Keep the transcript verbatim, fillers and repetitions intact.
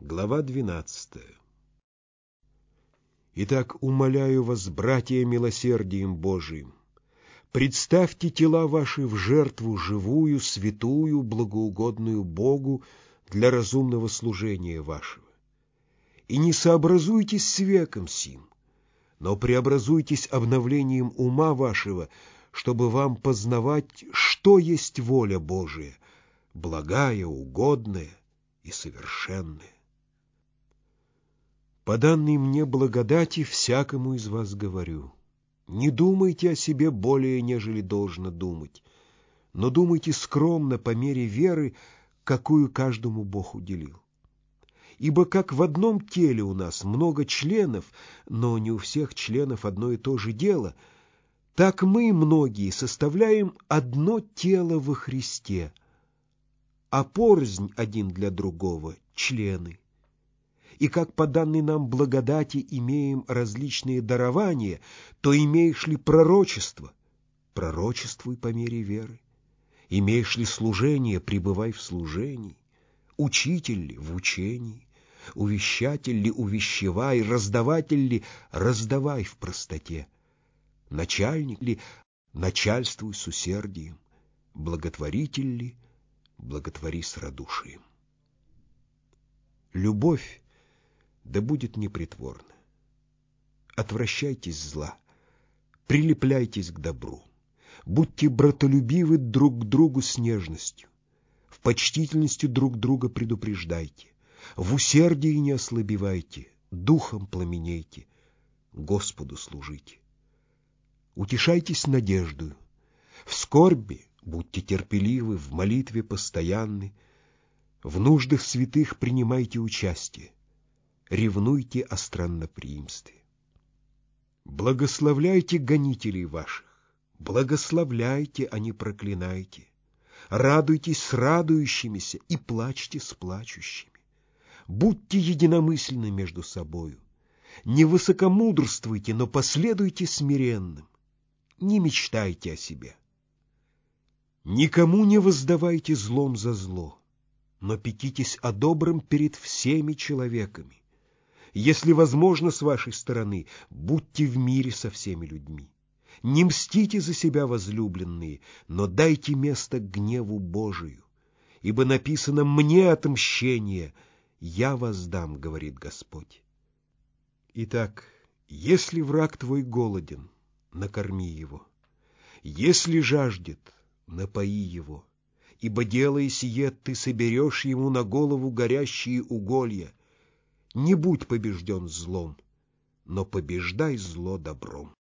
Глава двенадцатая. Итак, умоляю вас, братья, милосердием Божиим, представьте тела ваши в жертву живую, святую, благоугодную Богу для разумного служения вашего. И не сообразуйтесь с веком сим, но преобразуйтесь обновлением ума вашего, чтобы вам познавать, что есть воля Божия, благая, угодная и совершенная. По данной мне благодати всякому из вас говорю: не думайте о себе более, нежели должно думать, но думайте скромно по мере веры, какую каждому Бог уделил. Ибо как в одном теле у нас много членов, но не у всех членов одно и то же дело, так мы, многие, составляем одно тело во Христе, а порознь один для другого члены. И как по данной нам благодати имеем различные дарования, то имеешь ли пророчество? Пророчествуй по мере веры. Имеешь ли служение? Пребывай в служении. Учитель ли? В учении. Увещатель ли? Увещевай. Раздаватель ли? Раздавай в простоте. Начальник ли? Начальствуй с усердием. Благотворитель ли? Благотвори с радушием. Любовь да будет непритворна. Отвращайтесь зла, прилепляйтесь к добру, будьте братолюбивы друг к другу с нежностью, в почтительности друг друга предупреждайте, в усердии не ослабевайте, духом пламенейте, Господу служите. Утешайтесь надеждою, в скорби будьте терпеливы, в молитве постоянны, в нуждах святых принимайте участие, ревнуйте о странноприимстве. Благословляйте гонителей ваших, благословляйте, а не проклинайте. Радуйтесь с радующимися и плачьте с плачущими. Будьте единомысленны между собою. Не высокомудрствуйте, но последуйте смиренным. Не мечтайте о себе. Никому не воздавайте злом за зло, но пекитесь о добром перед всеми человеками. Если возможно с вашей стороны, будьте в мире со всеми людьми. Не мстите за себя, возлюбленные, но дайте место гневу Божию. Ибо написано: «Мне отмщение, я воздам, говорит Господь». Итак, если враг твой голоден, накорми его. Если жаждет, напои его. Ибо, делая сие, ты соберешь ему на голову горящие уголья. Не будь побежден злом, но побеждай зло добром.